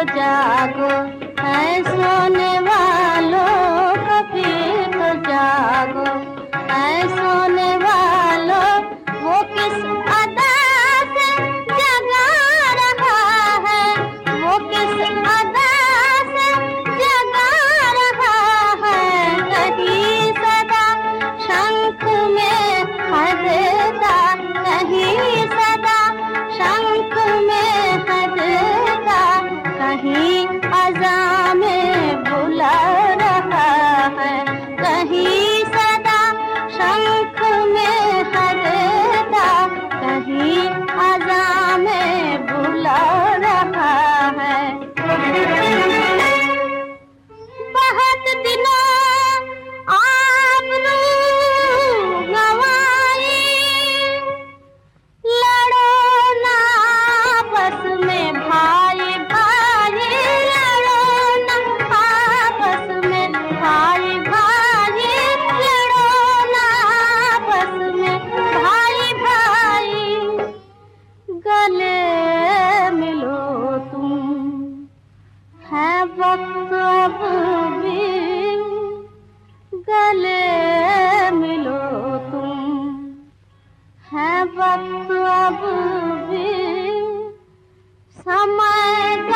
जागो, ऐ सोने वालों कभी तो जागो, ऐ सोने वालों वो किस अदा से जगा रहा है, वो किस अदा से जगा रहा है। कहीं सदा शंख में हदता, कहीं सदा शंख में हदता, कहीं अज़ां में बुला रहा है, कहीं सदा शंख में हदता, कहीं अज़ां में बुला रहा है। बहुत दिनों आबरू गंवाई, लड़ो ना आपस में भाई भाई, लड़ो ना आपस में भाई भाई, लड़ो ना आपस में भाई भाई। गले मिलो तुम, है वक्त अब भी, गले मिलो तुम, है वक्त अब भी, समय